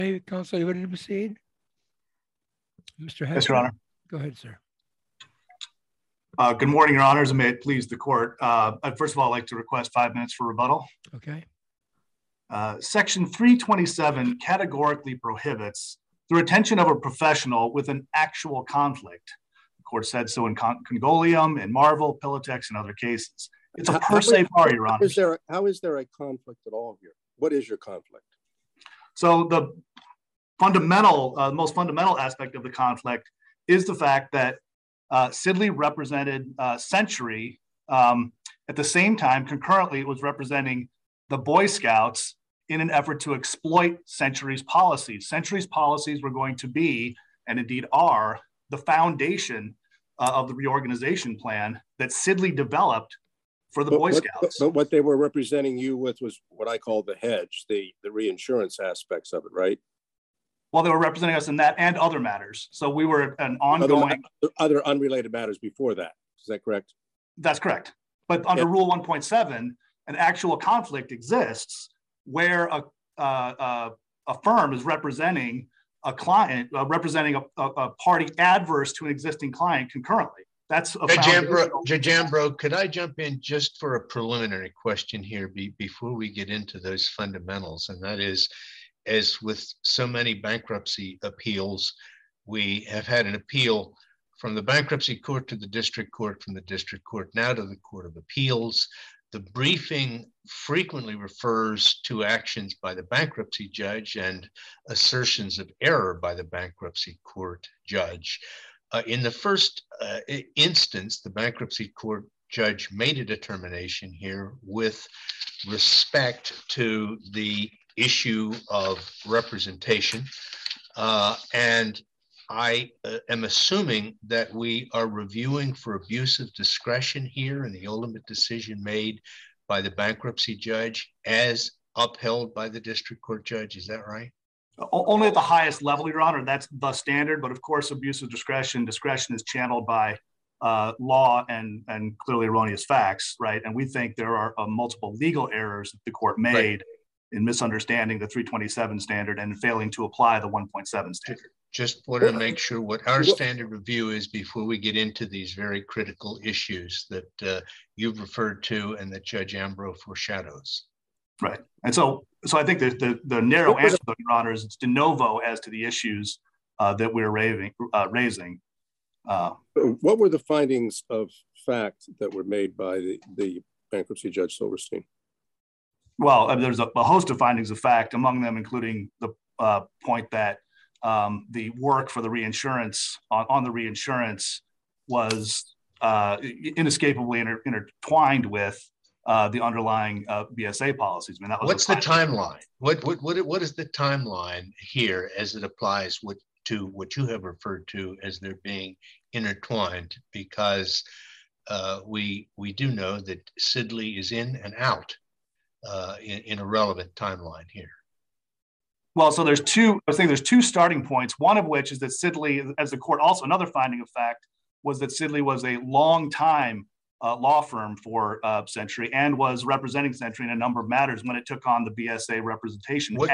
Hey, Counsel, you ready to proceed? Mr. Hester? Yes, Your Honor. Go ahead, sir. Good morning, Your Honors, and may it please the court. First of all, I'd like to request 5 minutes for rebuttal. Okay. Section 327 categorically prohibits the retention of a professional with an actual conflict. The court said so in Congolium, in Marvel, Pilitex, and other cases. It's a per se bar, Your Honor. How is there a conflict at all here? What is your conflict? So the most fundamental aspect of the conflict is the fact that Sidley represented Century at the same time. Concurrently, it was representing the Boy Scouts in an effort to exploit Century's policies. Century's policies were going to be, and indeed are, the foundation of the reorganization plan that Sidley developed for the Boy Scouts. But what they were representing you with was what I call the hedge, the reinsurance aspects of it, right? Well, they were representing us in that and other matters. So we were an ongoing... Other unrelated matters before that. Is that correct? That's correct. But under Rule 1.7, an actual conflict exists where a firm is representing a client, representing a party adverse to an existing client concurrently. That's a Judge Ambrose, could I jump in just for a preliminary question here before we get into those fundamentals? And that is, as with so many bankruptcy appeals, we have had an appeal from the bankruptcy court to the district court, from the district court now to the Court of Appeals. The briefing frequently refers to actions by the bankruptcy judge and assertions of error by the bankruptcy court judge. In the first instance, the bankruptcy court judge made a determination here with respect to the issue of representation. And I am assuming that we are reviewing for abuse of discretion here in the ultimate decision made by the bankruptcy judge as upheld by the district court judge. Is that right? Only at the highest level, Your Honor. That's the standard. But of course, abuse of discretion is channeled by law and clearly erroneous facts, right? And we think there are multiple legal errors that the court made in misunderstanding the 327 standard and failing to apply the 1.7 standard. Just want to make sure what our standard review is before we get into these very critical issues that you've referred to and that Judge Ambrose foreshadows. Right. And so I think that the narrow answer, Your Honor, is it's de novo as to the issues that we're raising. What were the findings of fact that were made by the bankruptcy judge Silverstein? Well, there's a host of findings of fact, among them including the point that the work for the reinsurance on the reinsurance was inescapably intertwined with the underlying BSA policies. I mean, that was what's the timeline? What is the timeline here as it applies to what you have referred to as they're being intertwined? Because we do know that Sidley is in and out in a relevant timeline here. Well, so there's two starting points, one of which is that Sidley, as the court also, another finding of fact was that Sidley was a long time law firm for Century and was representing Century in a number of matters when it took on the BSA representation. And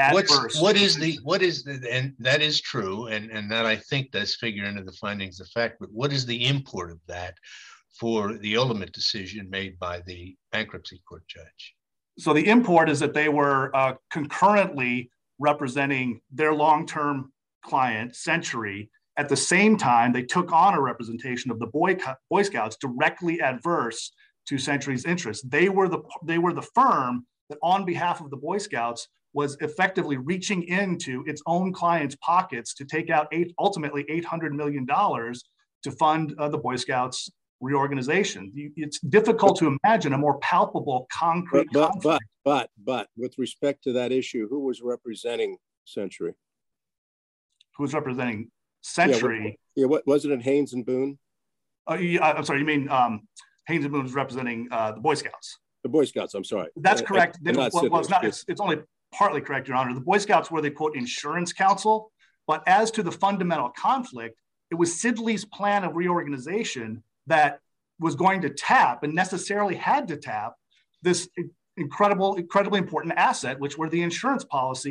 that is true, and that I think does figure into the findings of fact, but what is the import of that for the ultimate decision made by the bankruptcy court judge? So the import is that they were concurrently representing their long-term client, Century. At the same time, they took on a representation of the Boy Scouts directly adverse to Century's interests. They were the firm that, on behalf of the Boy Scouts, was effectively reaching into its own clients' pockets to take out ultimately $800 million to fund the Boy Scouts reorganization. It's difficult to imagine a more palpable, concrete conflict. But with respect to that issue, who was representing Century? Who was representing Century? What wasn't it? Haynes and Boone? I'm sorry. You mean Haynes and Boone was representing the Boy Scouts? The Boy Scouts. I'm sorry. That's correct. It's only partly correct, Your Honor. The Boy Scouts were the quote insurance counsel, but as to the fundamental conflict, it was Sidley's plan of reorganization that was going to tap and necessarily had to tap this incredibly important asset, which were the insurance policies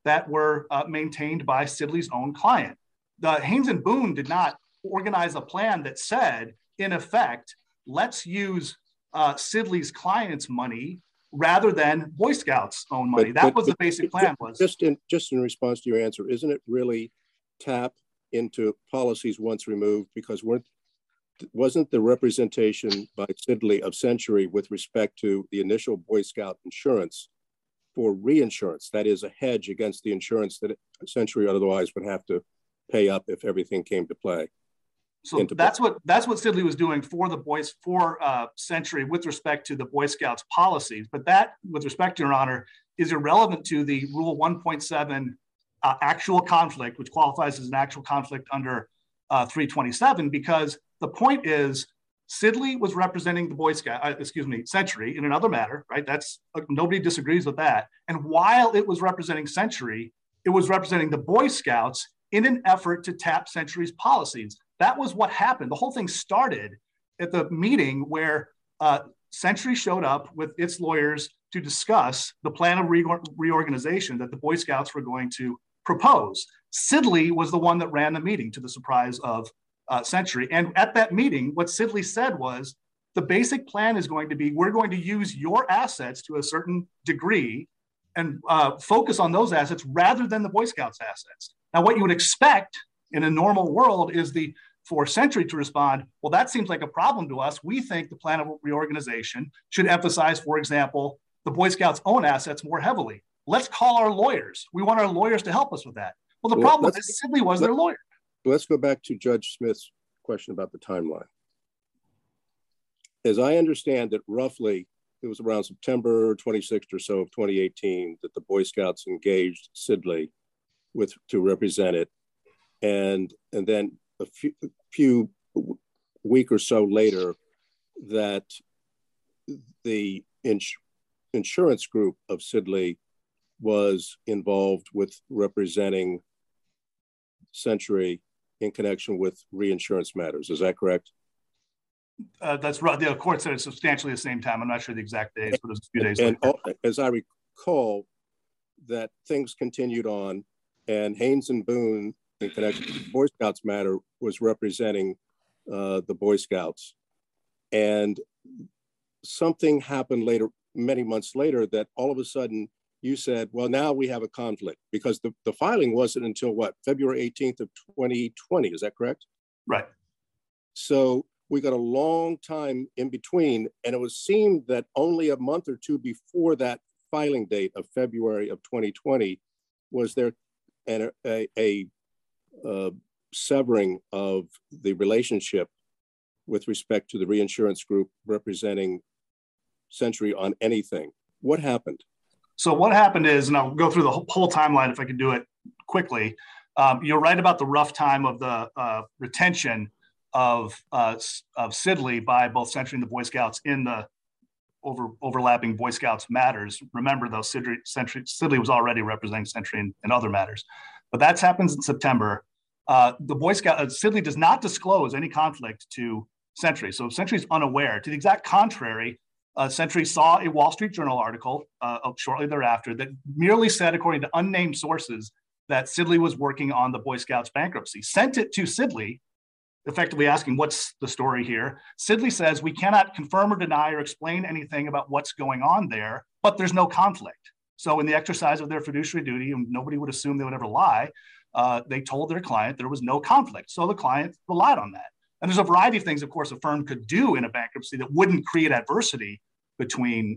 that were maintained by Sidley's own client. The Haynes and Boone did not organize a plan that said, in effect, let's use Sidley's client's money rather than Boy Scouts' own money. That was the basic plan. Just in response to your answer, isn't it really tap into policies once removed? Because wasn't the representation by Sidley of Century with respect to the initial Boy Scout insurance for reinsurance, that is a hedge against the insurance that Century otherwise would have to pay up if everything came to play? So that's what Sidley was doing for Century with respect to the Boy Scouts policies. But that, with respect to Your Honor, is irrelevant to the Rule 1.7 actual conflict, which qualifies as an actual conflict under 327, because the point is Sidley was representing the Century in another matter, right? That's nobody disagrees with that. And while it was representing Century, it was representing the Boy Scouts in an effort to tap Century's policies. That was what happened. The whole thing started at the meeting where Century showed up with its lawyers to discuss the plan of reorganization that the Boy Scouts were going to propose. Sidley was the one that ran the meeting, to the surprise of Century. And at that meeting, what Sidley said was, the basic plan is going to be, we're going to use your assets to a certain degree and focus on those assets rather than the Boy Scouts assets. Now, what you would expect in a normal world is for Century to respond, well, that seems like a problem to us. We think the plan of reorganization should emphasize, for example, the Boy Scouts' own assets more heavily. Let's call our lawyers. We want our lawyers to help us with that. Well, the problem is Sidley was their lawyer. Let's go back to Judge Smith's question about the timeline. As I understand it, roughly, it was around September 26th or so of 2018 that the Boy Scouts engaged Sidley to represent it. And then a few week or so later, that the insurance group of Sidley was involved with representing Century in connection with reinsurance matters. Is that correct? That's right. The court said it's substantially the same time. I'm not sure the exact days, but it was a few days later. And as I recall, that things continued on, and Haynes and Boone, in connection with the Boy Scouts matter, was representing the Boy Scouts. And something happened later, many months later, that all of a sudden you said, well, now we have a conflict, because the filing wasn't until what, February 18th of 2020, is that correct? Right. So we got a long time in between, and it was seemed that only a month or two before that filing date of February of 2020 was there a severing of the relationship with respect to the reinsurance group representing Century on anything. What happened? So what happened is, and I'll go through the whole timeline if I can do it quickly. You're right about the rough time of the retention of Sidley by both Century and the Boy Scouts in the overlapping Boy Scouts matters. Remember, though, Sidley was already representing Century in other matters. But that happens in September. The Boy Scout, Sidley does not disclose any conflict to Century. So Century is unaware. To the exact contrary, Century saw a Wall Street Journal article shortly thereafter that merely said, according to unnamed sources, that Sidley was working on the Boy Scouts bankruptcy. Sent it to Sidley, effectively asking, what's the story here? Sidley says, we cannot confirm or deny or explain anything about what's going on there, but there's no conflict. So in the exercise of their fiduciary duty, and nobody would assume they would ever lie, they told their client there was no conflict. So the client relied on that. And there's a variety of things, of course, a firm could do in a bankruptcy that wouldn't create adversity between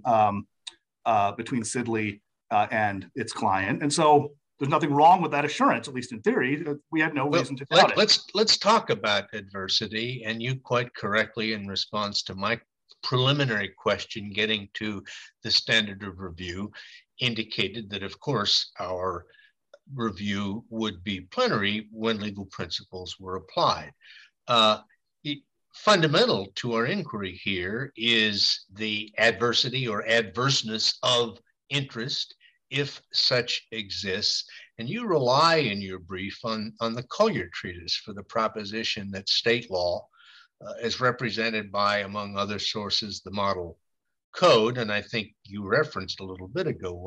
Sidley and its client. And so there's nothing wrong with that assurance, at least in theory. We had no reason to doubt it. Let's talk about adversity. And you quite correctly, in response to my preliminary question, getting to the standard of review, indicated that, of course, our review would be plenary when legal principles were applied. Fundamental to our inquiry here is the adversity or adverseness of interest, if such exists. And you rely in your brief on the Collier Treatise for the proposition that state law, as represented by, among other sources, the model code, and I think you referenced a little bit ago,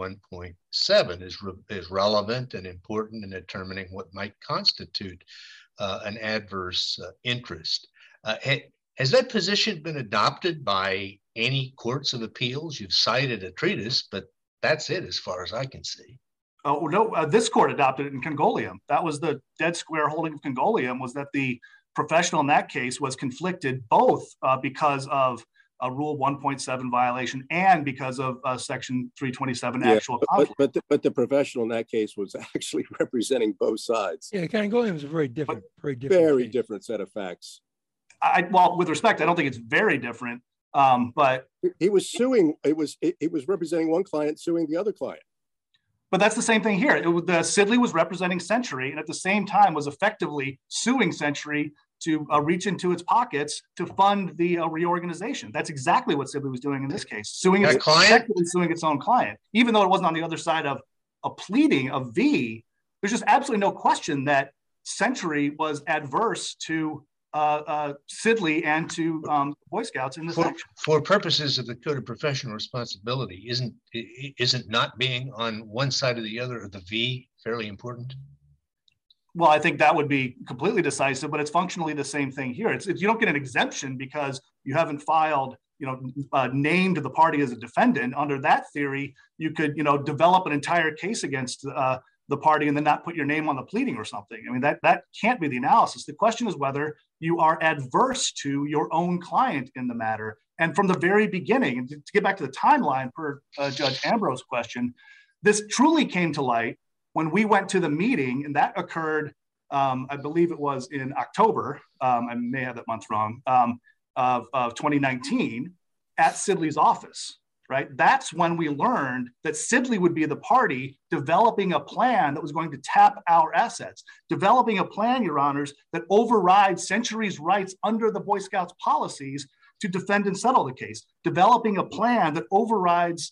1.7 is relevant and important in determining what might constitute an adverse interest. Has that position been adopted by any courts of appeals? You've cited a treatise, but that's it as far as I can see. Oh, no, this court adopted it in Congolium. That was the dead square holding of Congolium, was that the professional in that case was conflicted both because of a Rule 1.7 violation and because of Section 327 actual conflict. But the professional in that case was actually representing both sides. Yeah, Congolium is a very different set of facts. Well, with respect, I don't think it's very different. But he was suing. It was representing one client suing the other client. But that's the same thing here. The Sidley was representing Century, and at the same time was effectively suing Century to reach into its pockets to fund the reorganization. That's exactly what Sidley was doing in this case, suing its own client, even though it wasn't on the other side of a pleading of V. There's just absolutely no question that Century was adverse to Sidley and to Boy Scouts in this action. For purposes of the Code of Professional Responsibility, isn't not being on one side or the other of the V fairly important? Well, I think that would be completely decisive, but it's functionally the same thing here. You don't get an exemption because you haven't filed, named the party as a defendant. Under that theory, you could, develop an entire case against the party and then not put your name on the pleading or something. I mean, that can't be the analysis. The question is whether you are adverse to your own client in the matter. And from the very beginning, and to get back to the timeline per Judge Ambrose's question, this truly came to light when we went to the meeting, and that occurred, I believe it was in October, I may have that month wrong, of 2019 at Sidley's office. Right? That's when we learned that Sidley would be the party developing a plan that was going to tap our assets, developing a plan, Your Honors, that overrides Century's rights under the Boy Scouts policies to defend and settle the case, developing a plan that overrides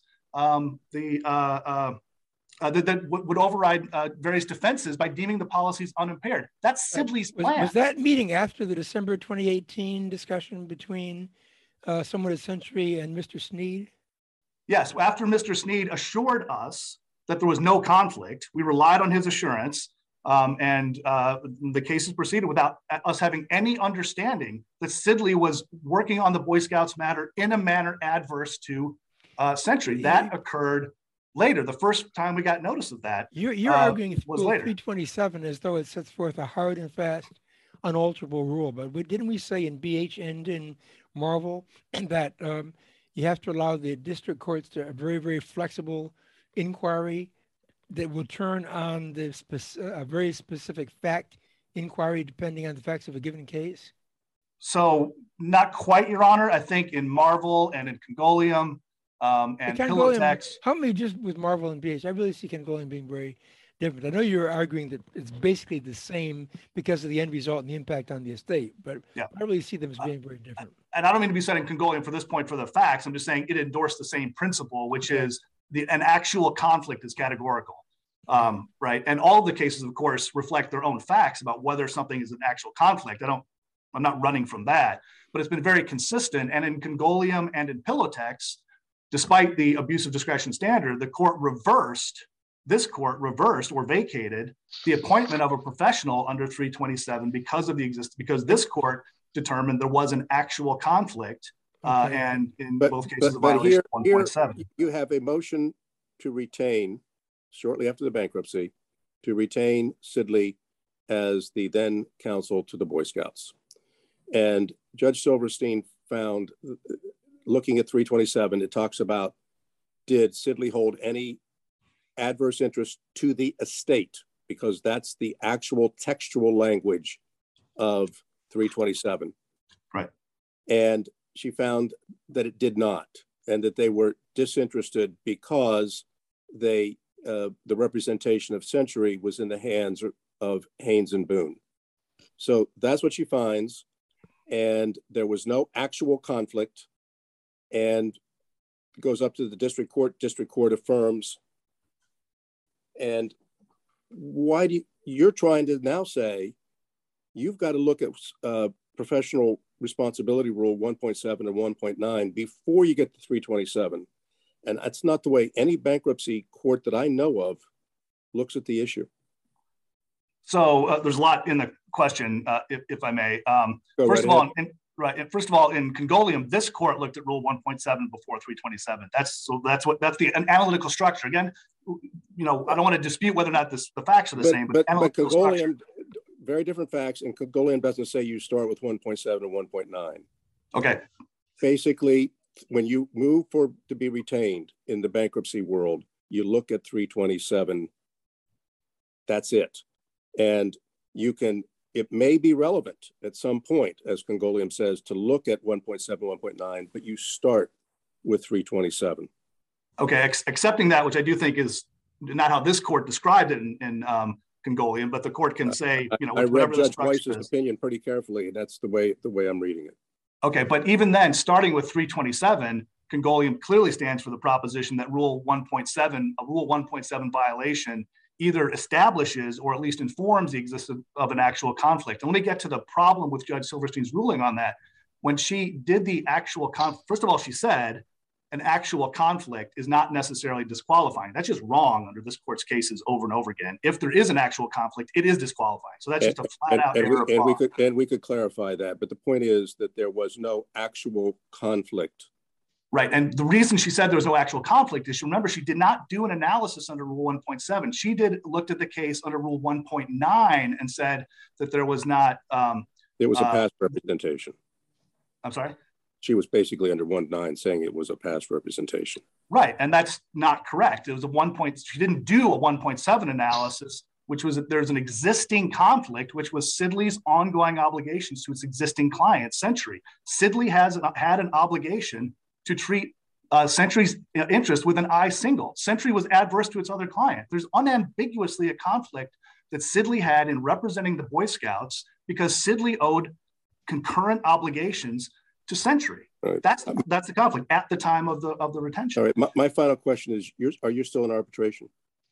that would override various defenses by deeming the policies unimpaired. That's Sidley's plan. Was that meeting after the December 2018 discussion between someone at Century and Mr. Sneed? Yes, after Mr. Sneed assured us that there was no conflict, we relied on his assurance, and the cases proceeded without us having any understanding that Sidley was working on the Boy Scouts matter in a manner adverse to Century. That occurred later. The first time we got notice of that You're arguing was later. 327 as though it sets forth a hard and fast, unalterable rule. But didn't we say in BH and in Marvel that you have to allow the district courts to a very, very flexible inquiry that will turn on a very specific fact inquiry depending on the facts of a given case? So not quite, Your Honor. I think in Marvel and in Congolium and Pilotex. Help me just with Marvel and BH. I really see Congolium being very different. I know you're arguing that it's basically the same because of the end result and the impact on the estate, but yeah. I really see them as being very different. And I don't mean to be setting Congolium for this point for the facts. I'm just saying it endorsed the same principle, which is an actual conflict is categorical, right? And all of the cases, of course, reflect their own facts about whether something is an actual conflict. I'm not running from that, but it's been very consistent. And in Congolium and in Pilotex, despite the abuse of discretion standard, this court reversed or vacated the appointment of a professional under 327 because this court determined there was an actual conflict, and in both cases, but here 1.7. You have a motion to retain, shortly after the bankruptcy, to retain Sidley as the then counsel to the Boy Scouts. And Judge Silverstein found, looking at 327, it talks about, did Sidley hold any adverse interest to the estate? Because that's the actual textual language of 327. Right. And she found that it did not, and that they were disinterested because the representation of Century was in the hands of Haynes and Boone. So that's what she finds. And there was no actual conflict, and goes up to the district court affirms. And why you're trying to now say you've got to look at professional responsibility rule 1.7 and 1.9 before you get to 327. And that's not the way any bankruptcy court that I know of looks at the issue. So there's a lot in the question, if I may. First of all, in Congolium, this court looked at Rule 1.7 before 327. That's an analytical structure. Again, I don't want to dispute whether or not the facts are the same, but Congolium, very different facts, and Congolium doesn't say you start with 1.7 and 1.9. Okay. Basically, when you move to be retained in the bankruptcy world, you look at 327. That's it. And it may be relevant at some point, as Congolium says, to look at 1.7, 1.9, but you start with 327. Okay, accepting that, which I do think is not how this court described it in Congolium, but the court can say, I read Judge Weiss's opinion pretty carefully, and that's the way I'm reading it. Okay, but even then, starting with 327, Congolium clearly stands for the proposition that Rule 1.7, a Rule 1.7 violation, either establishes or at least informs the existence of an actual conflict. And let me get to the problem with Judge Silverstein's ruling on that. When she did the actual first of all, she said an actual conflict is not necessarily disqualifying. That's just wrong under this court's cases over and over again. If there is an actual conflict, it is disqualifying. So that's just a flat out error of law. And we could clarify that, but the point is that there was no actual conflict. Right. And the reason she said there was no actual conflict is, remember, she did not do an analysis under Rule 1.7. She looked at the case under Rule 1.9 and said that there was not. It was a past representation. I'm sorry? She was basically under 1.9 saying it was a past representation. Right. And that's not correct. It was she didn't do a 1.7 analysis, which was that there's an existing conflict, which was Sidley's ongoing obligations to its existing client, Century. Sidley had an obligation to treat Century's interest with an I single. Century was adverse to its other client. There's unambiguously a conflict that Sidley had in representing the Boy Scouts because Sidley owed concurrent obligations to Century. Right. That's the conflict at the time of the retention. All right. My final question is: are you still in arbitration?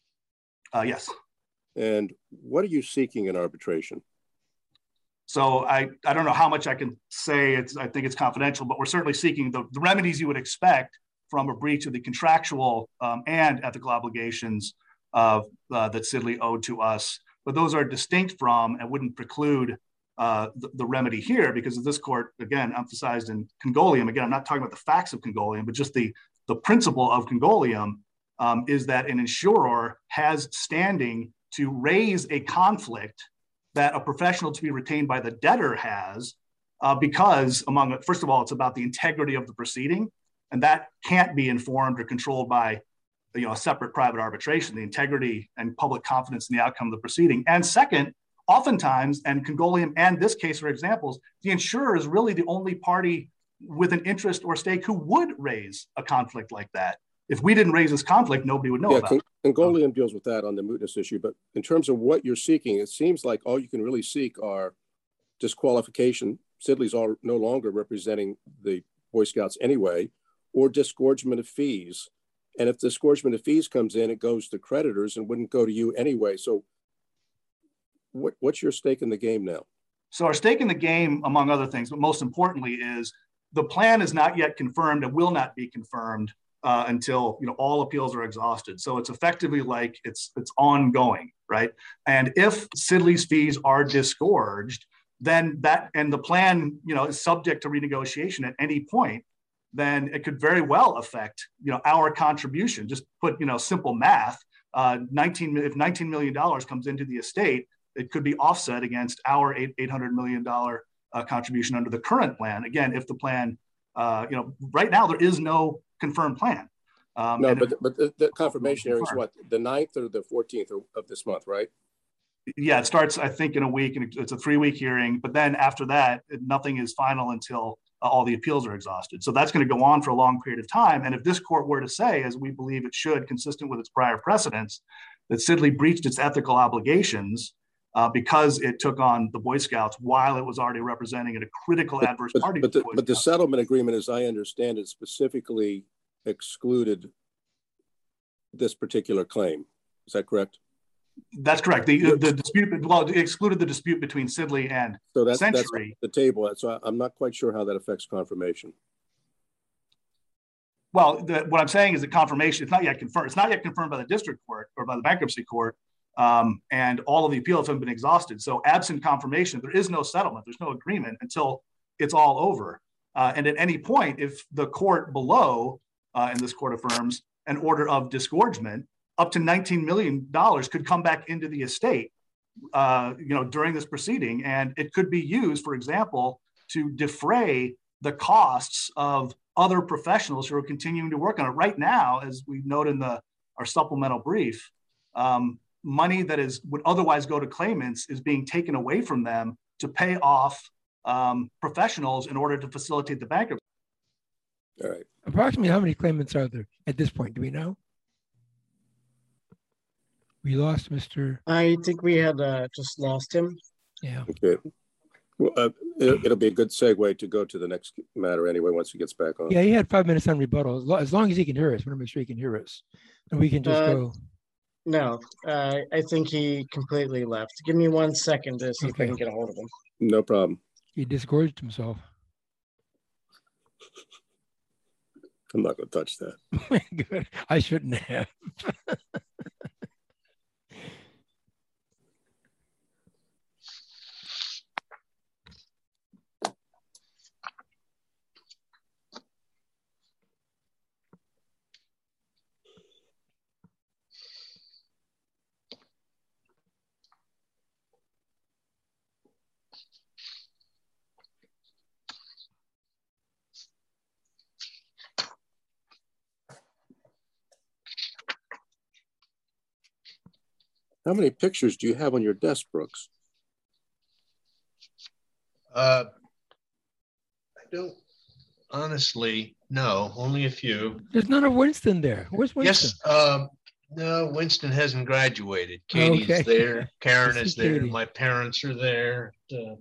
Yes. And what are you seeking in arbitration? So I don't know how much I can say. I think it's confidential, but we're certainly seeking the remedies you would expect from a breach of the contractual and ethical obligations that Sidley owed to us. But those are distinct from and wouldn't preclude the remedy here, because of this court, again, emphasized in Congolium. Again, I'm not talking about the facts of Congolium, but just the principle of Congolium is that an insurer has standing to raise a conflict that a professional to be retained by the debtor has, because first of all, it's about the integrity of the proceeding, and that can't be informed or controlled by a separate private arbitration, the integrity and public confidence in the outcome of the proceeding. And second, oftentimes, and Congolium and this case are examples, the insurer is really the only party with an interest or stake who would raise a conflict like that. If we didn't raise this conflict, nobody would know about it. Congolium deals with that on the mootness issue, but in terms of what you're seeking, it seems like all you can really seek are disqualification. Sidley's no longer representing the Boy Scouts anyway, or disgorgement of fees. And if disgorgement of fees comes in, it goes to creditors and wouldn't go to you anyway. So what's your stake in the game now? So our stake in the game, among other things, but most importantly, is the plan is not yet confirmed and will not be confirmed until all appeals are exhausted. So it's effectively like it's ongoing, right? And if Sidley's fees are disgorged, then the plan is subject to renegotiation at any point. Then it could very well affect our contribution. Just put simple math. If $19 million comes into the estate, it could be offset against our $800 million contribution under the current plan. Again, if the plan, right now there is no confirmed plan. No, but the confirmation hearing is what, the 9th or the 14th of this month, right? Yeah, it starts, I think, in a week, and it's a 3-week hearing. But then after that, nothing is final until all the appeals are exhausted. So that's going to go on for a long period of time. And if this court were to say, as we believe it should, consistent with its prior precedents, that Sidley breached its ethical obligations because it took on the Boy Scouts while it was already representing a critical adverse party. But the settlement agreement, as I understand it, specifically excluded this particular claim. Is that correct? That's correct. The dispute, well, it excluded the dispute between Sidley and Century. That's the table. So I'm not quite sure how that affects confirmation. Well, what I'm saying is that confirmation, it's not yet confirmed. It's not yet confirmed by the district court or by the bankruptcy court. And all of the appeals have been exhausted. So absent confirmation, there is no settlement. There's no agreement until it's all over. And at any point, if the court below, and this court affirms, an order of disgorgement, up to $19 million could come back into the estate, during this proceeding. And it could be used, for example, to defray the costs of other professionals who are continuing to work on it. Right now, as we note in our supplemental brief, money that would otherwise go to claimants is being taken away from them to pay off professionals in order to facilitate the bankruptcy. All right. Approximately how many claimants are there at this point? Do we know? We lost Mr. I think we had just lost him. Yeah. Okay. Well, it'll be a good segue to go to the next matter anyway, once he gets back on. Yeah, he had 5 minutes on rebuttal. As long as he can hear us, we want to make sure he can hear us. And we can just go. No, I think he completely left. Give me 1 second to see if I can get a hold of him. No problem. He disgorged himself. I'm not going to touch that. Good. I shouldn't have. How many pictures do you have on your desk, Brooks? I don't honestly know, only a few. There's none of Winston there. Where's Winston? Yes, no, Winston hasn't graduated. Katie's there, Karen is there, Katie. My parents are there.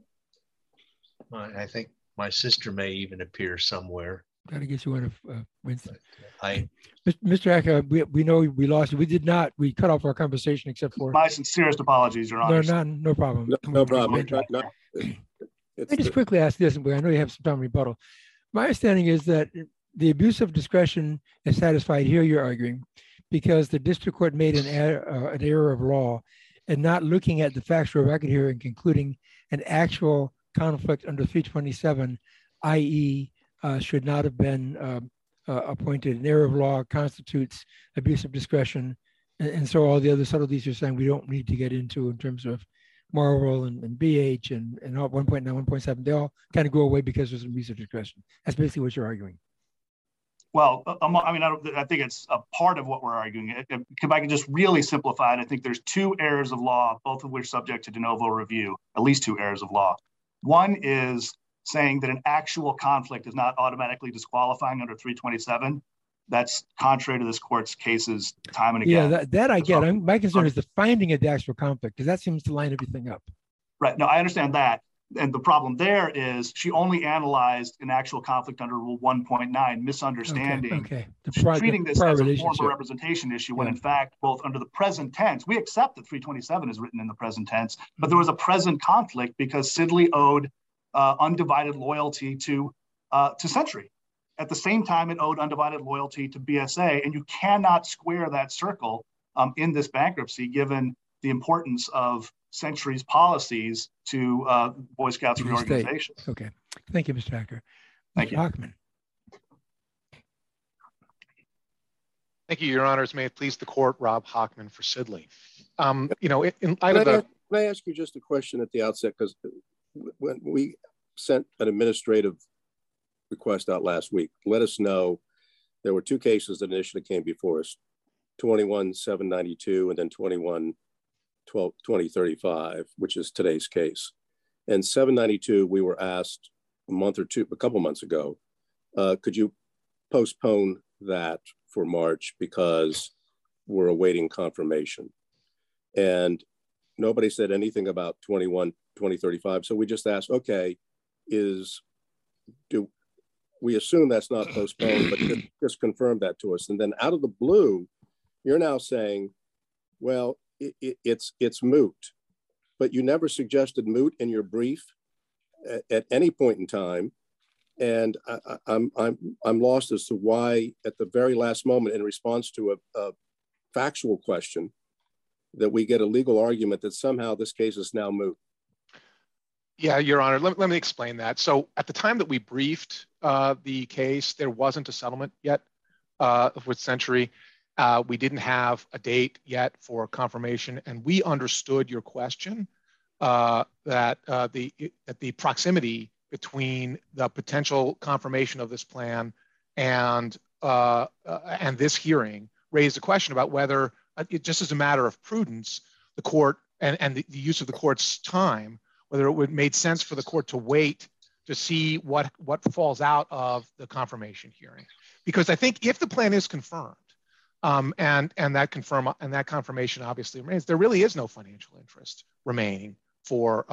I think my sister may even appear somewhere. Got to get you one of Winston. Mr. Acker, we know we lost you. We cut off our conversation except for. My sincerest apologies, Your Honor. No problem. No problem. I just quickly ask this, and I know you have some time to rebuttal. My understanding is that the abuse of discretion is satisfied here, you're arguing, because the district court made an error of law and not looking at the factual record here and concluding an actual conflict under 327, i.e., should not have been appointed. An error of law constitutes abuse of discretion. And so all the other subtleties you're saying we don't need to get into in terms of Marvel and BH and 1.9, 1.7, they all kind of go away because there's an abuse of discretion. That's basically what you're arguing. Well, I think it's a part of what we're arguing. If I can just really simplify it, I think there's two errors of law, both of which subject to de novo review, at least two errors of law. One is saying that an actual conflict is not automatically disqualifying under 327. That's contrary to this court's cases time and again. Yeah, that I get. My concern is the finding of the actual conflict, because that seems to line everything up. Right. No, I understand that. And the problem there is she only analyzed an actual conflict under Rule 1.9, misunderstanding. Okay. Treating this as a formal representation issue when in fact, both under the present tense, we accept that 327 is written in the present tense, but there was a present conflict because Sidley owed undivided loyalty to Century. At the same time, it owed undivided loyalty to BSA, and you cannot square that circle in this bankruptcy, given the importance of Century's policies to Boy Scouts reorganization. Okay. Thank you, Mr. Hacker. Thank you. Hochman. Thank you, Your Honors. May it please the court, Rob Hochman for Sidley. In light of the... Can I ask you just a question at the outset? Because when we sent an administrative request out last week, let us know there were two cases that initially came before us, 21-792 and then 21-2035, which is today's case. And 792, we were asked a couple months ago, could you postpone that for March because we're awaiting confirmation? And nobody said anything about 21-2035. So we just asked, okay, do we assume that's not postponed, but just confirm that to us. And then out of the blue, you're now saying, well, it's moot. But you never suggested moot in your brief at any point in time. And I'm lost as to why, at the very last moment, in response to a factual question, that we get a legal argument that somehow this case is now moot. Yeah, Your Honor, let me explain that. So at the time that we briefed the case, there wasn't a settlement yet with Century. We didn't have a date yet for confirmation, and we understood your question that the proximity between the potential confirmation of this plan and this hearing raised a question about whether, just as a matter of prudence, the court and the use of the court's time, whether it would made sense for the court to wait to see what falls out of the confirmation hearing. Because I think if the plan is confirmed, and that confirmation obviously remains, there really is no financial interest remaining for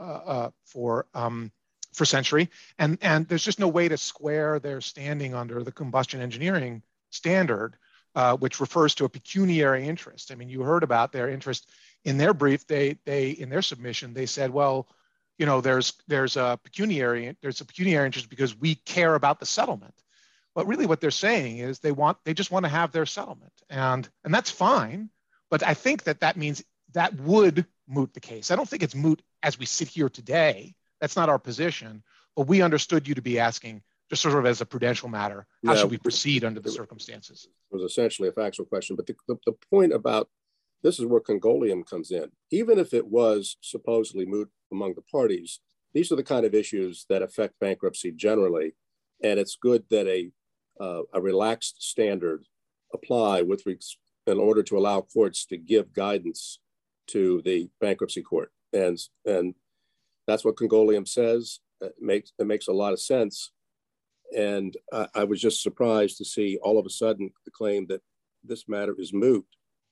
Century, and there's just no way to square their standing under the combustion engineering standard, which refers to a pecuniary interest. I mean, you heard about their interest in their brief. They in their submission, they said, well, you know, there's a pecuniary interest because we care about the settlement. But really what they're saying is they just want to have their settlement, and that's fine. But I think that means that would moot the case. I don't think it's moot as we sit here today. That's not our position, but we understood you to be asking, just sort of as a prudential matter, how should we proceed under the circumstances? It was essentially a factual question, but the point about this is where Congolium comes in. Even if it was supposedly moot among the parties, these are the kind of issues that affect bankruptcy generally, and it's good that a relaxed standard apply in order to allow courts to give guidance to the bankruptcy court, and that's what Congolium says. It makes a lot of sense. And I was just surprised to see all of a sudden the claim that this matter is moot.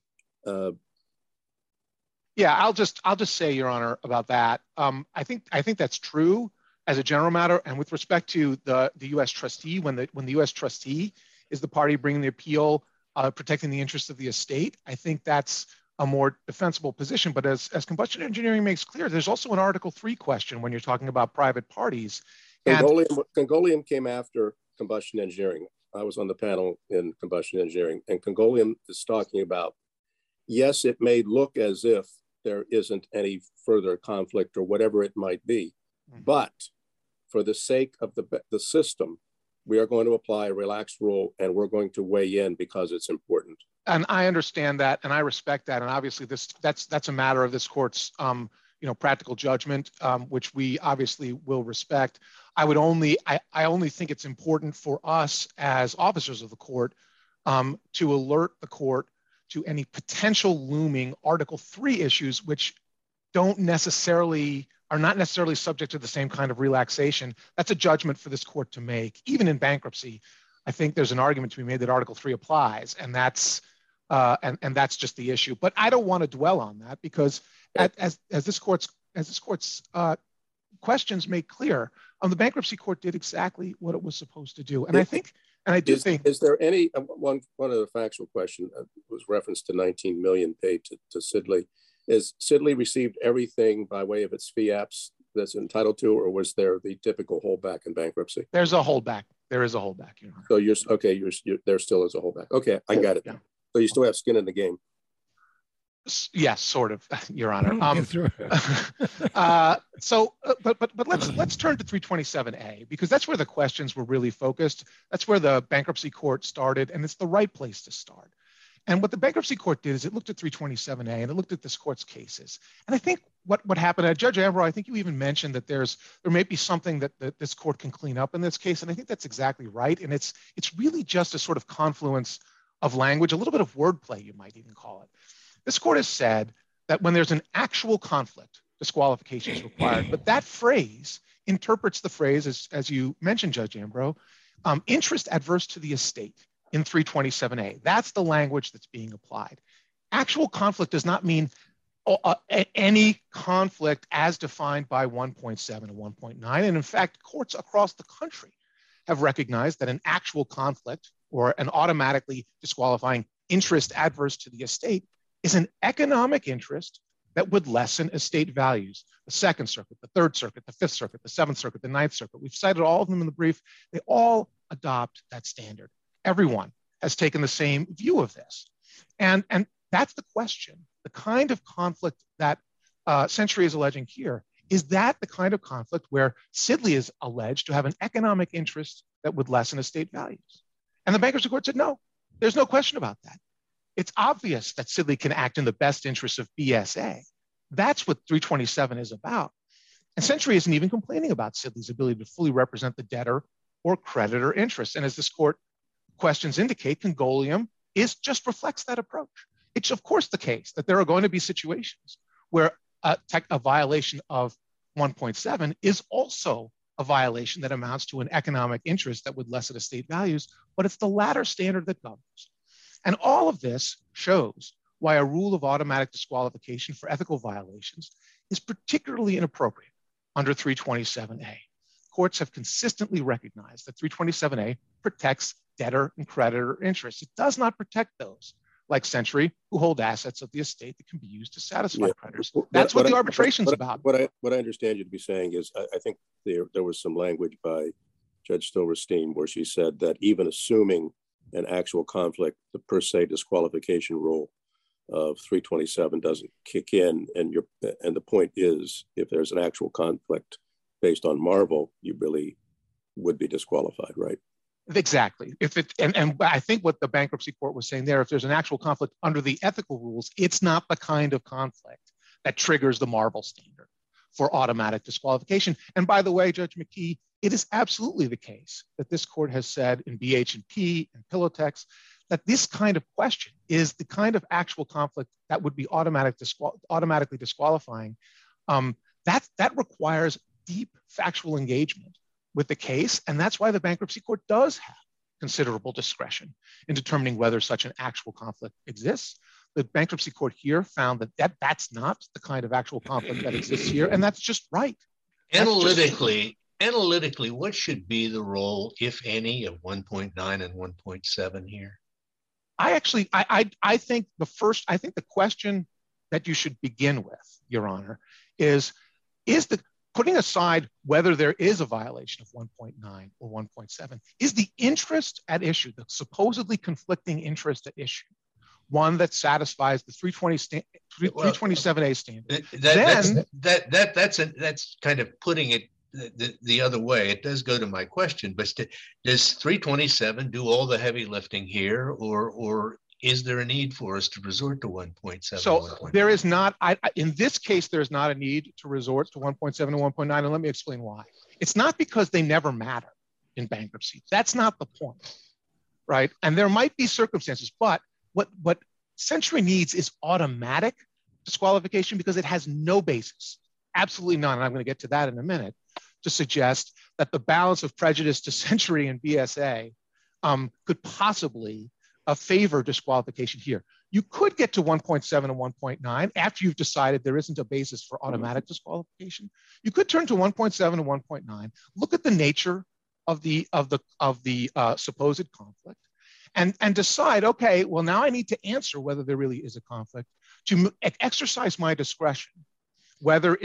Yeah, I'll just say, Your Honor, about that. I think that's true as a general matter, and with respect to the U.S. trustee, when the U.S. trustee is the party bringing the appeal, protecting the interests of the estate, I think that's a more defensible position. But as combustion engineering makes clear, there's also an Article 3 question when you're talking about private parties. Congolium came after combustion engineering. I was on the panel in combustion engineering, and Congolium is talking about, yes, it may look as if there isn't any further conflict or whatever it might be, but for the sake of the system, we are going to apply a relaxed rule, and we're going to weigh in because it's important. And I understand that, and I respect that. And obviously, that's a matter of this court's practical judgment, which we obviously will respect. I only think it's important for us as officers of the court to alert the court to any potential looming Article 3 issues, which are not necessarily subject to the same kind of relaxation. That's a judgment for this court to make. Even in bankruptcy, I think there's an argument to be made that Article 3 applies, and that's just the issue. But I don't want to dwell on that because, as this court's questions make clear, the bankruptcy court did exactly what it was supposed to do. And I think, and I do think, is there any one other factual question was referenced to 19 million paid to Sidley? Is Sidley received everything by way of its fee apps that's entitled to, or was there the typical holdback in bankruptcy? There's a holdback. There is a holdback. Your Honor. So there still is a holdback. Okay, I got it. Yeah. So you still have skin in the game. Yes, sort of, Your Honor. But let's turn to 327A, because that's where the questions were really focused. That's where the bankruptcy court started, and it's the right place to start. And what the bankruptcy court did is it looked at 327A and it looked at this court's cases. And I think what happened, Judge Ambrose, I think you even mentioned that there may be something that this court can clean up in this case, and I think that's exactly right. And it's really just a sort of confluence of language, a little bit of wordplay, you might even call it. This court has said that when there's an actual conflict, disqualification is required. But that phrase interprets the phrase, as you mentioned, Judge Ambrose, interest adverse to the estate in 327A. That's the language that's being applied. Actual conflict does not mean any conflict as defined by 1.7 and 1.9. And in fact, courts across the country have recognized that an actual conflict or an automatically disqualifying interest adverse to the estate is an economic interest that would lessen estate values. The Second Circuit, the Third Circuit, the Fifth Circuit, the Seventh Circuit, the Ninth Circuit. We've cited all of them in the brief. They all adopt that standard. Everyone has taken the same view of this. And that's the question. The kind of conflict that Century is alleging here, is that the kind of conflict where Sidley is alleged to have an economic interest that would lessen estate values? And the bankruptcy court said, no, there's no question about that. It's obvious that Sidley can act in the best interest of BSA. That's what 327 is about. And Century isn't even complaining about Sidley's ability to fully represent the debtor or creditor interests. And as this court questions indicate, Congolium just reflects that approach. It's of course the case that there are going to be situations where a violation of 1.7 is also a violation that amounts to an economic interest that would lessen estate values, but it's the latter standard that governs. And all of this shows why a rule of automatic disqualification for ethical violations is particularly inappropriate under 327A. Courts have consistently recognized that 327A protects debtor and creditor interests. It does not protect those like Century who hold assets of the estate that can be used to satisfy creditors. That's what the arbitration's about. What I understand you to be saying is, I think there was some language by Judge Silverstein where she said that even assuming an actual conflict, the per se disqualification rule of 327 doesn't kick in. And the point is, if there's an actual conflict based on Marvel, you really would be disqualified, right? Exactly. And I think what the bankruptcy court was saying there, if there's an actual conflict under the ethical rules, it's not the kind of conflict that triggers the Marvel standard for automatic disqualification. And by the way, Judge McKee, it is absolutely the case that this court has said in BH&P and Pilotex that this kind of question is the kind of actual conflict that would be automatically disqualifying. That requires deep factual engagement with the case, and that's why the bankruptcy court does have considerable discretion in determining whether such an actual conflict exists. The bankruptcy court here found that that's not the kind of actual conflict that exists here, and that's just right. Analytically, what should be the role, if any, of 1.9 and 1.7 here? I think the question that you should begin with, Your Honor, is putting aside whether there is a violation of 1.9 or 1.7, is the interest at issue, the supposedly conflicting interest at issue, one that satisfies the 327A standard? That's kind of putting it the other way. It does go to my question, but does 327 do all the heavy lifting here, or is there a need for us to resort to 1.7? So there is not, in this case, there's not a need to resort to 1.7 and 1.9, and let me explain why. It's not because they never matter in bankruptcy. That's not the point, right? And there might be circumstances, but what Century needs is automatic disqualification because it has no basis, absolutely none, and I'm going to get to that in a minute, to suggest that the balance of prejudice to Century and BSA could possibly favor disqualification here. You could get to 1.7 and 1.9 after you've decided there isn't a basis for automatic disqualification. You could turn to 1.7 and 1.9, look at the nature of the supposed conflict, and decide, okay, well, now I need to answer whether there really is a conflict to exercise my discretion, whether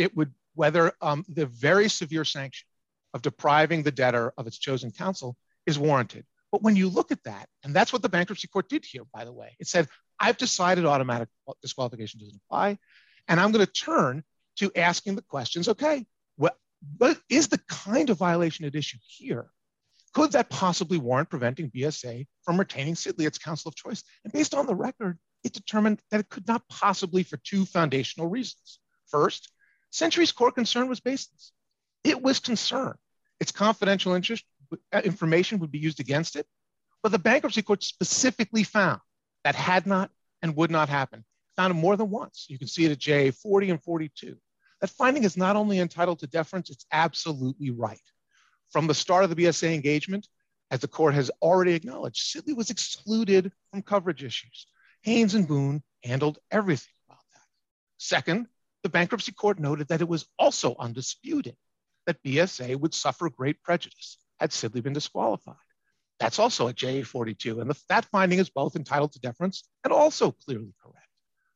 the very severe sanction of depriving the debtor of its chosen counsel is warranted. But when you look at that, and that's what the bankruptcy court did here, by the way, it said, I've decided automatic disqualification doesn't apply, and I'm going to turn to asking the questions, okay, what is the kind of violation at issue here? Could that possibly warrant preventing BSA from retaining Sidley its counsel of choice? And based on the record, it determined that it could not possibly for two foundational reasons. First, Century's core concern was baseless. It was concerned its confidential information would be used against it, but the bankruptcy court specifically found that had not and would not happen. Found it more than once. You can see it at JA 40 and 42. That finding is not only entitled to deference, it's absolutely right. From the start of the BSA engagement, as the court has already acknowledged, Sidley was excluded from coverage issues. Haynes and Boone handled everything about that. Second, the bankruptcy court noted that it was also undisputed that BSA would suffer great prejudice had Sidley been disqualified. That's also at JA 42, and that finding is both entitled to deference and also clearly correct.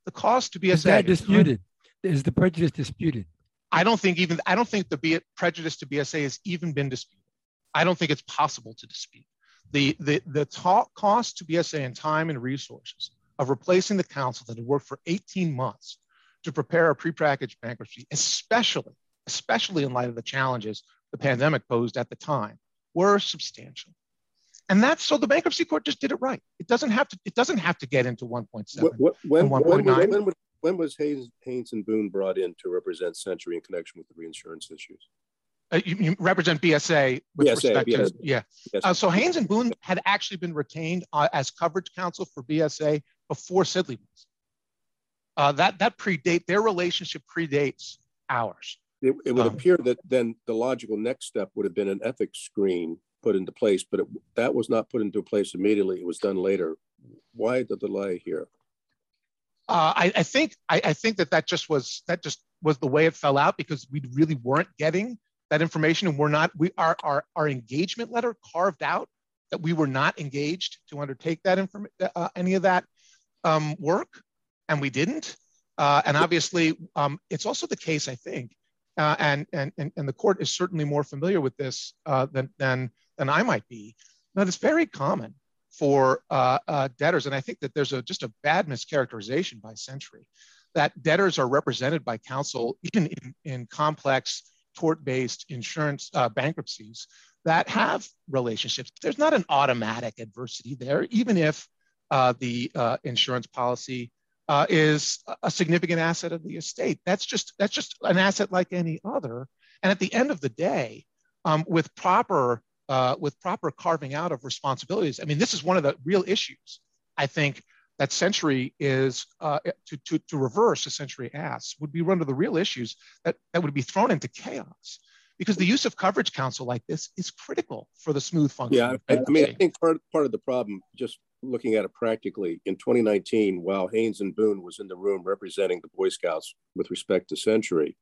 The cost to BSA Is that disputed? Is the prejudice disputed? I don't think the prejudice to BSA has even been disputed. I don't think it's possible to dispute. The cost to BSA in time and resources of replacing the counsel that had worked for 18 months to prepare a prepackaged bankruptcy, especially in light of the challenges the pandemic posed at the time, were substantial. And that's so the bankruptcy court just did it right. It doesn't have to get into 1.7 and 1.9. When was Haynes and Boone brought in to represent Century in connection with the reinsurance issues? You represent BSA with respect to, yeah. Yes. So Haynes and Boone had actually been retained as coverage counsel for BSA before Sidley was. That predate, their relationship predates ours. It would appear that then the logical next step would have been an ethics screen put into place, but that was not put into place immediately. It was done later. Why the delay here? I think that just was the way it fell out, because we really weren't getting that information, and our engagement letter carved out that we were not engaged to undertake that any of that work, and we didn't. And obviously, it's also the case, I think, and the court is certainly more familiar with this than I might be, that it's very common for debtors, and I think that there's just a bad mischaracterization by Century, that debtors are represented by counsel even in complex tort-based insurance bankruptcies that have relationships. There's not an automatic adversity there, even if the insurance policy is a significant asset of the estate. That's just an asset like any other. And at the end of the day, with proper carving out of responsibilities, I mean, this is one of the real issues, I think, that Century is to reverse, as Century asks, would be one of the real issues that would be thrown into chaos, because the use of coverage counsel like this is critical for the smooth function. Yeah, I mean, I think part of the problem, just looking at it practically, in 2019, while Haynes and Boone was in the room representing the Boy Scouts with respect to Century,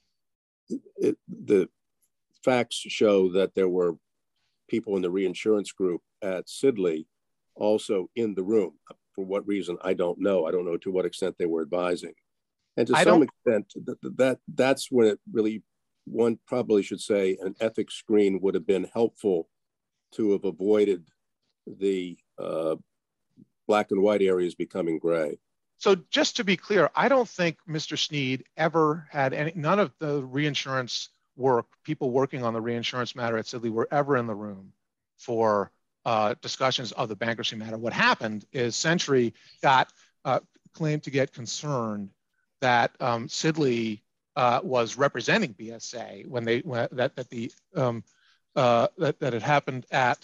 the facts show that there were people in the reinsurance group at Sidley also in the room. For what reason, I don't know. I don't know to what extent they were advising. And to some extent, that's when it really, one probably should say, an ethics screen would have been helpful to have avoided the black and white areas becoming gray. So just to be clear, I don't think Mr. Sneed ever had none of the reinsurance work, people working on the reinsurance matter at Sidley were ever in the room for discussions of the bankruptcy matter. What happened is Century got claimed to get concerned that Sidley was representing BSA when that it happened at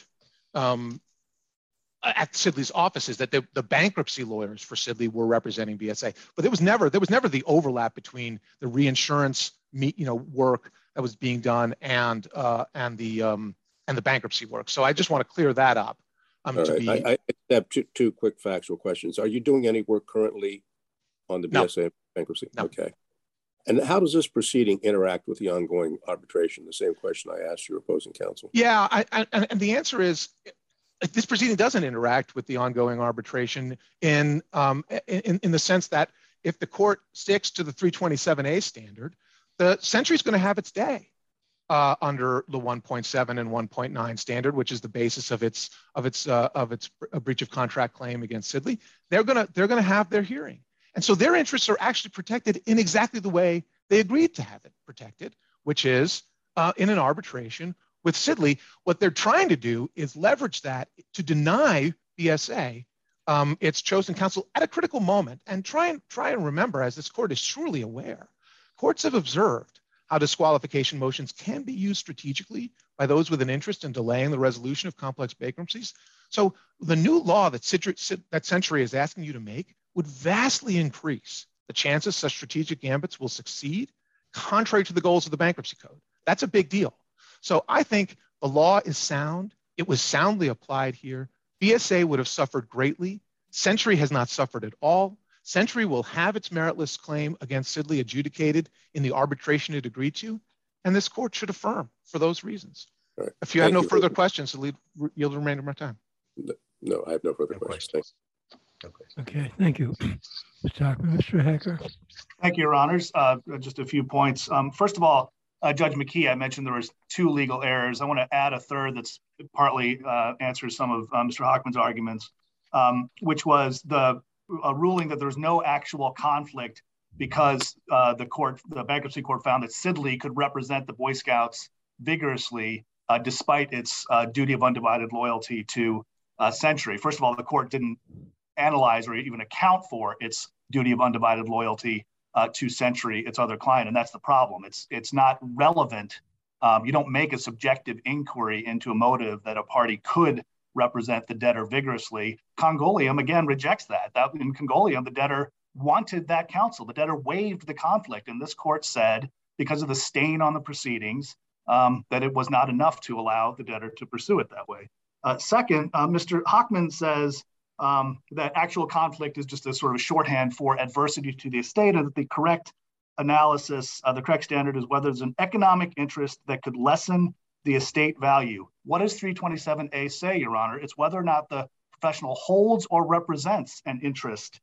Sidley's offices, that the bankruptcy lawyers for Sidley were representing BSA, but there was never the overlap between the reinsurance work that was being done and the bankruptcy work. So I just want to clear that up. I have two quick factual questions. Are you doing any work currently on the BSA bankruptcy? No. Okay. And how does this proceeding interact with the ongoing arbitration? The same question I asked your opposing counsel. Yeah, and the answer is this proceeding doesn't interact with the ongoing arbitration in the sense that if the court sticks to the 327A standard, the Century is going to have its day under the 1.7 and 1.9 standard, which is the basis of its breach of contract claim against Sidley. They're going to have their hearing, and so their interests are actually protected in exactly the way they agreed to have it protected, which is in an arbitration with Sidley. What they're trying to do is leverage that to deny BSA its chosen counsel at a critical moment, and try and remember, as this court is surely aware, courts have observed how disqualification motions can be used strategically by those with an interest in delaying the resolution of complex bankruptcies. So the new law that Century is asking you to make would vastly increase the chances such strategic gambits will succeed, contrary to the goals of the bankruptcy code. That's a big deal. So I think the law is sound. It was soundly applied here. BSA would have suffered greatly. Century has not suffered at all. Century will have its meritless claim against Sidley adjudicated in the arbitration it agreed to, and this court should affirm for those reasons. Right. If you have no further questions, I'll yield the remainder of my time. No, I have no further questions. Thanks. Okay, thank you. Mr. Hockman. Mr. Hacker. Thank you, Your Honors. Just a few points. First of all, Judge McKee, I mentioned there was 2 legal errors. I want to add a third that's partly answers some of Mr. Hockman's arguments, which was the ruling that there was no actual conflict because the bankruptcy court found that Sidley could represent the Boy Scouts vigorously despite its duty of undivided loyalty to Century. First of all, the court didn't analyze or even account for its duty of undivided loyalty to Century, its other client, and that's the problem. It's not relevant. You don't make a subjective inquiry into a motive that a party could represent the debtor vigorously. Congolium, again, rejects that. In Congolium, the debtor wanted that counsel. The debtor waived the conflict, and this court said, because of the stain on the proceedings, that it was not enough to allow the debtor to pursue it that way. Second, Mr. Hockman says that actual conflict is just a sort of shorthand for adversity to the estate, and that the correct analysis, the correct standard is whether there's an economic interest that could lessen the estate value. What does 327A say, Your Honor? It's whether or not the professional holds or represents an interest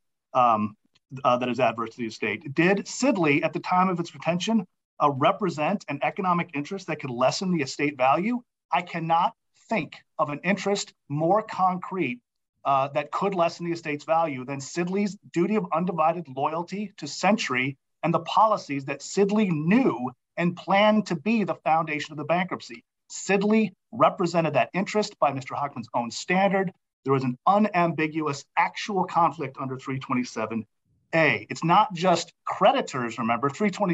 that is adverse to the estate. Did Sidley, at the time of its retention, represent an economic interest that could lessen the estate value? I cannot think of an interest more concrete that could lessen the estate's value than Sidley's duty of undivided loyalty to Century and the policies that Sidley knew and planned to be the foundation of the bankruptcy. Sidley represented that interest by Mr. Hockman's own standard. There was an unambiguous actual conflict under 327A. It's not just creditors, remember.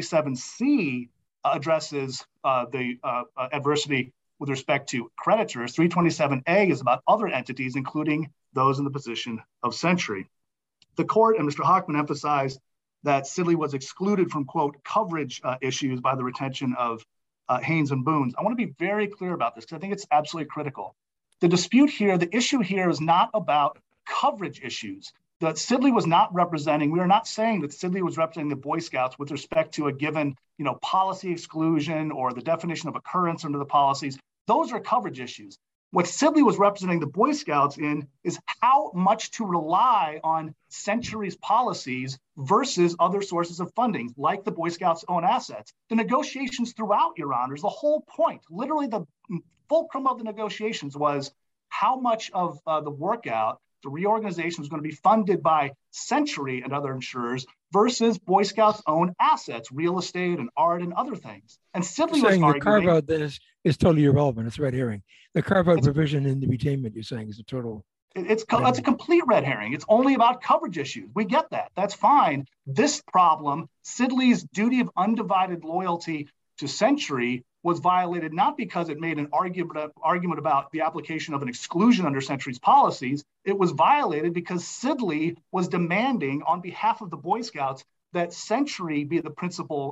327C addresses the adversity with respect to creditors. 327A is about other entities, including those in the position of Century. The court and Mr. Hockman emphasized that Sidley was excluded from, quote, coverage issues by the retention of Haynes and Boones. I want to be very clear about this because I think it's absolutely critical. The dispute here, the issue here is not about coverage issues. That Sidley was not representing, we are not saying that Sidley was representing the Boy Scouts with respect to a given, policy exclusion or the definition of occurrence under the policies. Those are coverage issues. What Sidley was representing the Boy Scouts in is how much to rely on Century's policies versus other sources of funding, like the Boy Scouts' own assets. The negotiations throughout, Your Honors, the whole point, literally the fulcrum of the negotiations was how much of the workout, the reorganization was going to be funded by Century and other insurers versus Boy Scouts' own assets, real estate and art and other things. And Sidley was arguing— the carve-out then is totally irrelevant. It's red herring. The carve-out provision in the retainment, you're saying, is a total— It's a complete red herring. It's only about coverage issues. We get that. That's fine. This problem, Sidley's duty of undivided loyalty to Century was violated not because it made an argument about the application of an exclusion under Century's policies. It was violated because Sidley was demanding on behalf of the Boy Scouts that Century be the principal,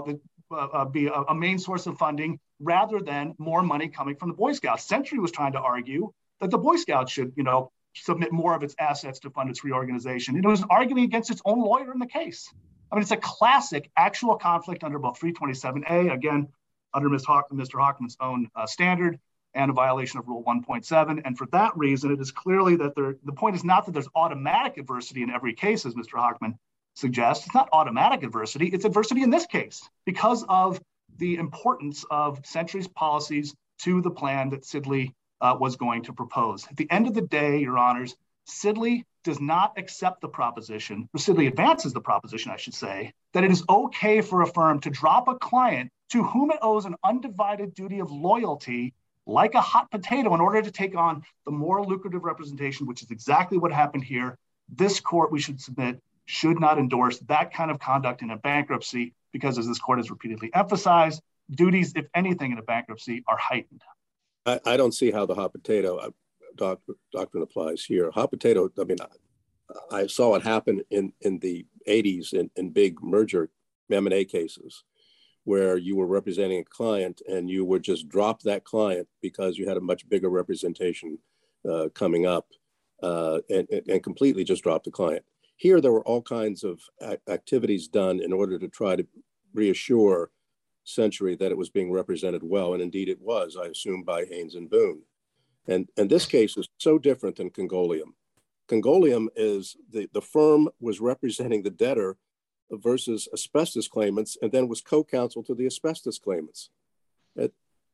be a main source of funding rather than more money coming from the Boy Scouts. Century was trying to argue that the Boy Scouts should, submit more of its assets to fund its reorganization. It was arguing against its own lawyer in the case. I mean, it's a classic actual conflict under both 327A, again, under Mr. Hockman's own standard, and a violation of Rule 1.7. And for that reason, it is clearly that the point is not that there's automatic adversity in every case, as Mr. Hockman suggests. It's not automatic adversity. It's adversity in this case because of the importance of Century's policies to the plan that Sidley was going to propose. At the end of the day, Your Honors, Sidley does not accept the proposition, or Sidley advances the proposition, I should say, that it is okay for a firm to drop a client to whom it owes an undivided duty of loyalty like a hot potato in order to take on the more lucrative representation, which is exactly what happened here. This court, we should submit, should not endorse that kind of conduct in a bankruptcy because, as this court has repeatedly emphasized, duties, if anything, in a bankruptcy are heightened. I don't see how the hot potato doctrine applies here. Hot potato, I mean, I saw it happen in the 80s in big merger M&A cases where you were representing a client and you would just drop that client because you had a much bigger representation coming up and completely just drop the client. Here, there were all kinds of activities done in order to try to reassure Century that it was being represented well, and indeed it was, I assume, by Haynes and Boone. And this case is so different than Congolium. Congolium is the firm was representing the debtor versus asbestos claimants, and then was co-counsel to the asbestos claimants. That's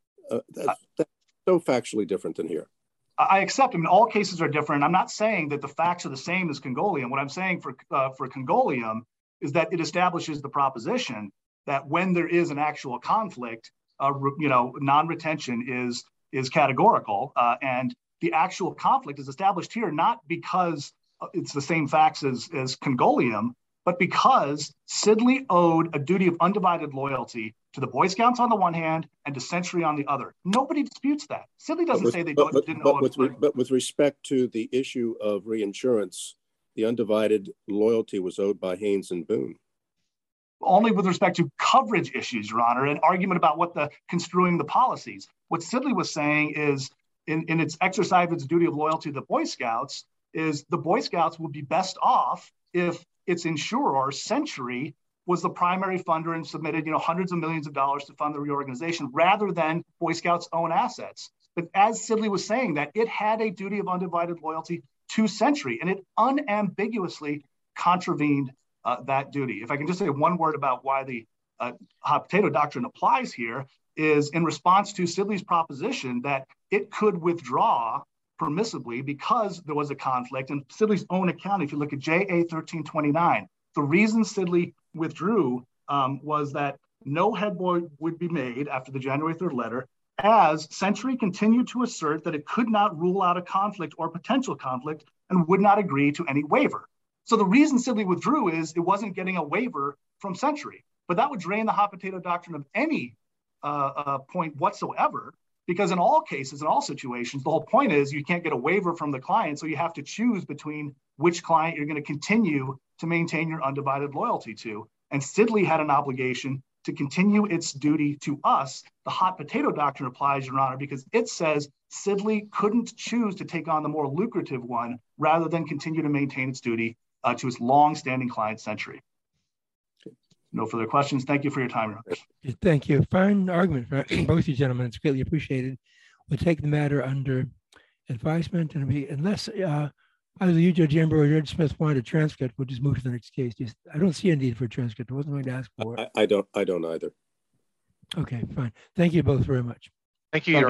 so factually different than here. I accept. I mean, all cases are different. I'm not saying that the facts are the same as Congolium. What I'm saying for Congolium is that it establishes the proposition that when there is an actual conflict, non-retention is categorical, and the actual conflict is established here not because it's the same facts as Congolium, but because Sidley owed a duty of undivided loyalty to the Boy Scouts on the one hand and to Century on the other. Nobody disputes that. Sidley doesn't say they didn't owe it. But with respect to the issue of reinsurance, the undivided loyalty was owed by Haynes and Boone. Only with respect to coverage issues, Your Honor, an argument about construing the policies. What Sidley was saying is, in its exercise of its duty of loyalty to the Boy Scouts, is the Boy Scouts would be best off if its insurer, Century, was the primary funder and submitted, hundreds of millions of dollars to fund the reorganization rather than Boy Scouts' own assets. But as Sidley was saying, that it had a duty of undivided loyalty to Century, and it unambiguously contravened that duty. If I can just say one word about why the hot potato doctrine applies here, is in response to Sidley's proposition that it could withdraw permissibly because there was a conflict. And Sidley's own account, if you look at JA 1329, the reason Sidley withdrew was that no headboard would be made after the January 3rd letter, as Century continued to assert that it could not rule out a conflict or potential conflict and would not agree to any waiver. So the reason Sidley withdrew is it wasn't getting a waiver from Century, but that would drain the hot potato doctrine of any point whatsoever, because in all cases, in all situations, the whole point is you can't get a waiver from the client, so you have to choose between which client you're going to continue to maintain your undivided loyalty to. And Sidley had an obligation to continue its duty to us. The hot potato doctrine applies, Your Honor, because it says Sidley couldn't choose to take on the more lucrative one rather than continue to maintain its duty to its long-standing client, Century. No further questions. Thank you for your time, Your Honor. Thank you. Fine argument from both you gentlemen. It's greatly appreciated. We'll take the matter under advisement, and unless either you, Judge Ambrose, or Judge Smith wanted a transcript, we'll just move to the next case. I don't see a need for a transcript. I wasn't going to ask for it. I don't either. Okay, fine. Thank you both very much. Thank you, Your Honor.